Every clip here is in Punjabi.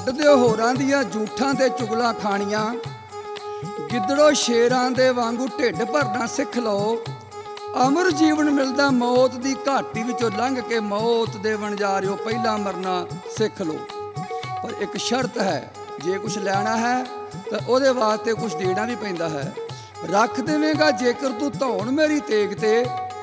ਛੱਡ ਦਿਓ ਹੋਰਾਂ ਦੀਆਂ ਝੂਠਾਂ ਤੇ ਚੁਗਲਾਂ ਖਾਣੀਆਂ। ਗਿੱਦੜੋ ਸ਼ੇਰਾਂ ਦੇ ਵਾਂਗੂ ਢਿੱਡ ਭਰਨਾ ਸਿੱਖ ਲਓ। ਅਮਰ ਜੀਵਨ ਮਿਲਦਾ ਮੌਤ ਦੀ ਘਾਟੀ ਵਿੱਚੋਂ ਲੰਘ ਕੇ ਮੌਤ ਦੇ ਵਣਜਾਰਿਓ ਪਹਿਲਾਂ ਮਰਨਾ ਸਿੱਖ ਲਓ। ਪਰ ਇੱਕ ਸ਼ਰਤ ਹੈ, ਜੇ ਕੁਛ ਲੈਣਾ ਹੈ ਤਾਂ ਉਹਦੇ ਵਾਸਤੇ ਕੁਛ ਦੇਣਾ ਵੀ ਪੈਂਦਾ ਹੈ। ਰੱਖ ਦੇਵੇਂਗਾ ਜੇਕਰ ਤੂੰ ਧੌਣ ਮੇਰੀ ਤੇਗ ਤੇ,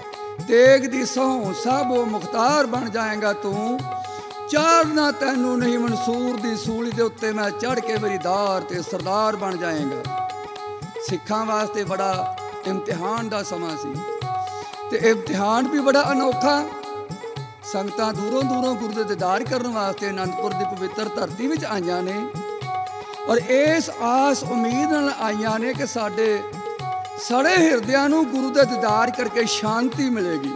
ਤੇਗ ਦੀ ਸਹੁੰ ਸਾਬੋ ਮੁਖਤਾਰ ਬਣ ਜਾਏਗਾ ਤੂੰ। ਚਾੜਨਾ ਤੈਨੂੰ ਨਹੀਂ ਮਨਸੂਰ ਦੀ ਸੂਲੀ ਦੇ ਉੱਤੇ ਮੈਂ ਚੜ੍ਹ ਕੇ ਮੇਰੀ ਦਾਰ ਤੇ ਸਰਦਾਰ ਬਣ ਜਾਏਗਾ। ਸਿੱਖਾਂ ਵਾਸਤੇ ਬੜਾ ਇਮਤਿਹਾਨ ਦਾ ਸਮਾਂ ਸੀ ਤੇ ਇਮਤਿਹਾਨ ਵੀ ਬੜਾ ਅਨੋਖਾ। ਸੰਗਤਾਂ ਦੂਰੋਂ ਦੂਰੋਂ ਗੁਰੂ ਦੇ ਦੀਦਾਰ ਕਰਨ ਵਾਸਤੇ ਅਨੰਦਪੁਰ ਦੀ ਪਵਿੱਤਰ ਧਰਤੀ ਵਿੱਚ ਆਈਆਂ ਨੇ ਔਰ ਇਸ ਆਸ ਉਮੀਦ ਨਾਲ ਆਈਆਂ ਨੇ ਕਿ ਸਾਡੇ ਸੜੇ ਹਿਰਦਿਆਂ ਨੂੰ ਗੁਰੂ ਦੇ ਦੀਦਾਰ ਕਰਕੇ ਸ਼ਾਂਤੀ ਮਿਲੇਗੀ।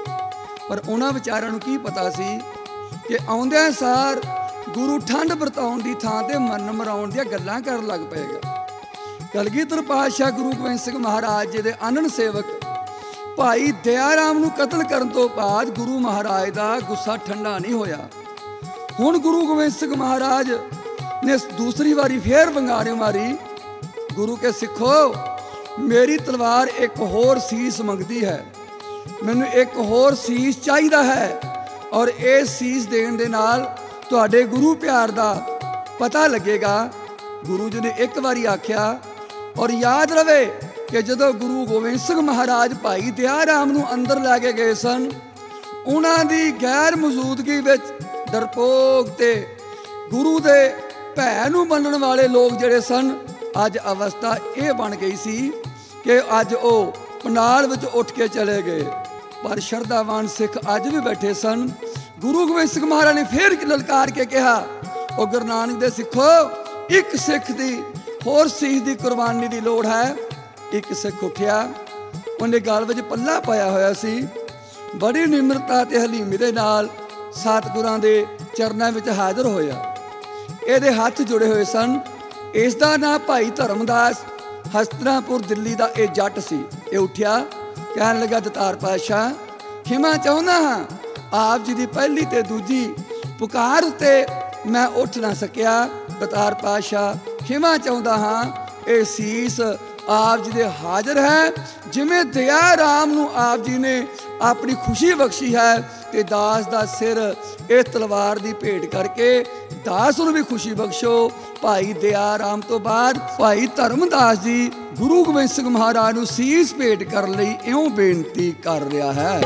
ਪਰ ਉਹਨਾਂ ਵਿਚਾਰਿਆਂ ਨੂੰ ਕੀ ਪਤਾ ਸੀ ਕਿ ਆਉਂਦਿਆਂ ਸਾਰ ਗੁਰੂ ਠੰਡ ਵਰਤਾਉਣ ਦੀ ਥਾਂ ਤੇ ਮਰਨ ਮਰਾਉਣ ਦੀਆਂ ਗੱਲਾਂ ਕਰਨ ਲੱਗ ਪਏਗਾ। ਕਲਗੀਧਰ ਪਾਤਸ਼ਾਹ ਗੁਰੂ ਗੋਬਿੰਦ ਸਿੰਘ ਮਹਾਰਾਜ ਜੀ ਦੇ ਆਨੰਦ ਸੇਵਕ ਭਾਈ ਦਇਆ ਰਾਮ ਨੂੰ ਕਤਲ ਕਰਨ ਤੋਂ ਬਾਅਦ ਗੁਰੂ ਮਹਾਰਾਜ ਦਾ ਗੁੱਸਾ ਠੰਡਾ ਨਹੀਂ ਹੋਇਆ। ਹੁਣ ਗੁਰੂ ਗੋਬਿੰਦ ਸਿੰਘ ਮਹਾਰਾਜ ਨੇ ਦੂਸਰੀ ਵਾਰੀ ਫੇਰ ਵੰਗਾਰੇ ਮਾਰੀ। ਗੁਰੂ ਕੇ ਸਿੱਖੋ, ਮੇਰੀ ਤਲਵਾਰ ਇੱਕ ਹੋਰ ਸੀਸ ਮੰਗਦੀ ਹੈ, ਮੈਨੂੰ ਇੱਕ ਹੋਰ ਸੀਸ ਚਾਹੀਦਾ ਹੈ ਔਰ ਇਹ ਸੀਸ ਦੇਣ ਦੇ ਨਾਲ ਤੁਹਾਡੇ ਗੁਰੂ ਪਿਆਰ ਦਾ ਪਤਾ ਲੱਗੇਗਾ। ਗੁਰੂ ਜੀ ਨੇ ਇੱਕ ਵਾਰੀ ਆਖਿਆ ਔਰ ਯਾਦ ਰਵੇ ਕਿ ਜਦੋਂ ਗੁਰੂ ਗੋਬਿੰਦ ਸਿੰਘ ਮਹਾਰਾਜ ਭਾਈ ਦਇਆ ਰਾਮ ਨੂੰ ਅੰਦਰ ਲੈ ਕੇ ਗਏ ਸਨ, ਉਹਨਾਂ ਦੀ ਗੈਰ ਮੌਜੂਦਗੀ ਵਿੱਚ ਡਰਪੋਕ ਤੇ ਗੁਰੂ ਦੇ ਭੈ ਨੂੰ ਮੰਨਣ ਵਾਲੇ ਲੋਕ ਜਿਹੜੇ ਸਨ, ਅੱਜ ਅਵਸਥਾ ਇਹ ਬਣ ਗਈ ਸੀ ਕਿ ਅੱਜ ਉਹ ਪੰਡਾਲ ਵਿੱਚ ਉੱਠ ਕੇ ਚਲੇ ਗਏ। ਪਰ ਸ਼ਰਧਾਵਾਨ ਸਿੱਖ ਅੱਜ ਵੀ ਬੈਠੇ ਸਨ। ਗੁਰੂ ਗੋਬਿੰਦ ਸਿੰਘ ਮਹਾਰਾਜ ਨੇ ਫੇਰ ਲਲਕਾਰ ਕੇ ਕਿਹਾ, ਉਹ ਗੁਰੂ ਨਾਨਕ ਦੇ ਸਿੱਖੋ, ਇੱਕ ਸਿੱਖ ਦੀ ਹੋਰ ਸੀਸ ਦੀ ਕੁਰਬਾਨੀ ਦੀ ਲੋੜ ਹੈ। ਇੱਕ ਸਿੱਖ ਉੱਠਿਆ, ਉਹਨੇ ਗਲ ਵਿੱਚ ਪੱਲਾ ਪਾਇਆ ਹੋਇਆ ਸੀ, ਬੜੀ ਨਿਮਰਤਾ ਤੇ ਹਲੀਮੀ ਦੇ ਨਾਲ ਸਤਿਗੁਰਾਂ ਦੇ ਚਰਨਾਂ ਵਿੱਚ ਹਾਜ਼ਰ ਹੋਇਆ। ਇਹਦੇ ਹੱਥ ਜੁੜੇ ਹੋਏ ਸਨ। ਇਸ ਦਾ ਨਾਂ ਭਾਈ ਧਰਮਦਾਸ, ਹਸਤਨਾਪੁਰ ਦਿੱਲੀ ਦਾ ਇਹ ਜੱਟ ਸੀ। ਇਹ ਉੱਠਿਆ, ਕਹਿਣ ਲੱਗਾ, ਦਤਾਰ ਪਾਤਸ਼ਾਹ ਖਿਮਾ ਚਾਹੁੰਦਾ ਹਾਂ, ਆਪ ਜੀ ਦੀ ਪਹਿਲੀ ਤੇ ਦੂਜੀ ਪੁਕਾਰ ਉੱਤੇ ਮੈਂ ਉੱਠ ਨਾ ਸਕਿਆ। ਦਤਾਰ ਪਾਤਸ਼ਾਹ ਖਿਮਾ ਚਾਹੁੰਦਾ ਹਾਂ, ਇਹ ਸੀਸ ਆਪ ਜੀ ਦੇ ਹਾਜ਼ਰ ਹੈ। ਜਿਵੇਂ ਦਇਆ ਰਾਮ ਨੂੰ ਆਪ ਜੀ ਨੇ ਆਪਣੀ ਖੁਸ਼ੀ ਬਖਸ਼ੀ ਹੈ ਤੇ ਦਾਸ ਦਾ ਸਿਰ ਇਸ ਤਲਵਾਰ ਦੀ ਭੇਟ ਕਰਕੇ ਦਾਸ ਨੂੰ ਵੀ ਖੁਸ਼ੀ ਬਖਸ਼ੋ। ਭਾਈ ਦਇਆ ਰਾਮ ਤੋਂ ਬਾਅਦ ਭਾਈ ਧਰਮਦਾਸ ਜੀ ਗੁਰੂ ਗੋਬਿੰਦ ਸਿੰਘ ਮਹਾਰਾਜ ਨੂੰ ਸੀਸ ਭੇਟ ਕਰਨ ਲਈ ਇਉਂ ਬੇਨਤੀ ਕਰ ਰਿਹਾ ਹੈ।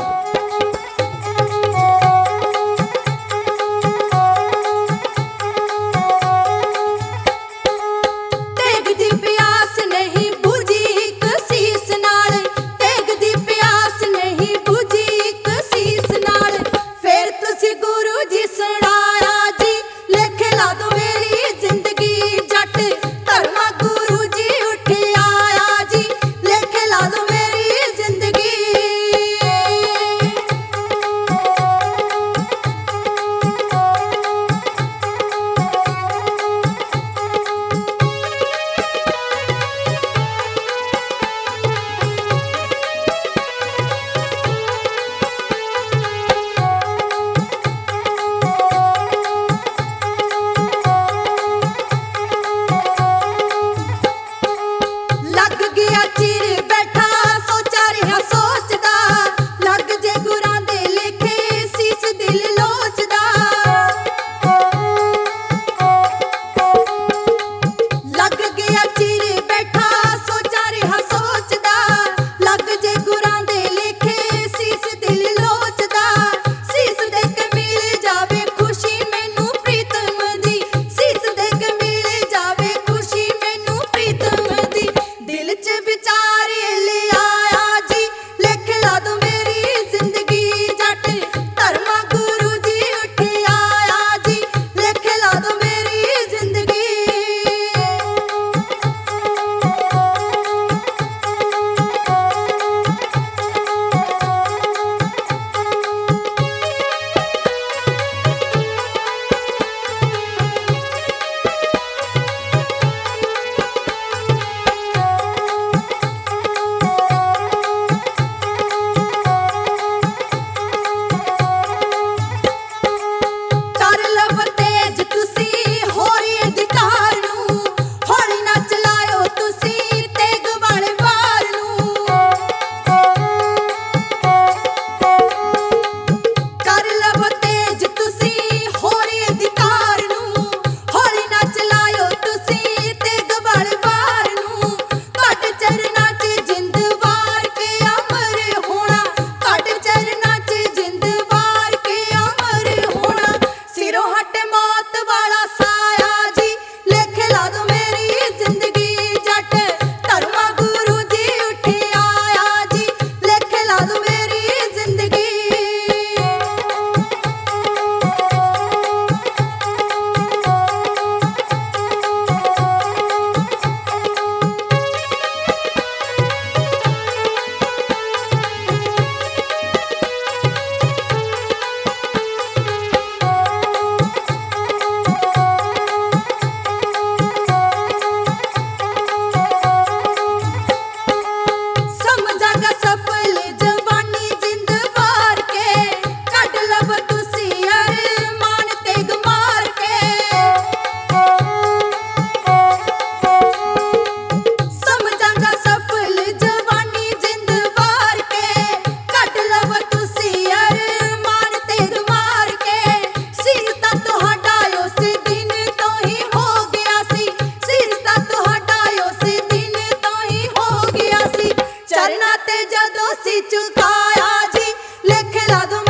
ਚਰਨਾਂ ਤੇ ਜਦੋਂ ਸੀ ਝੁਕਾਇਆ ਜੀ, ਲੇਖੇ ਲਾ ਦੂੰ